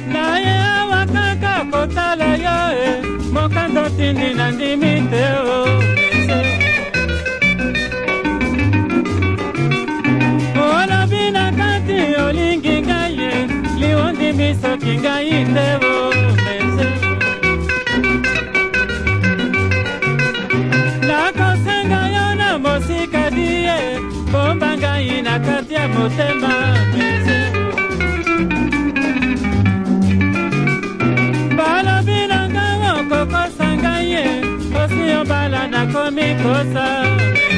Na ye wakaka kotala yo mokando tindi na ndimite o Ola bina kati olingi ngaye liwondi miso kingai tewo Na kosenga yo na mosika die bomba ngai na kati ya motema Bala na komi kosa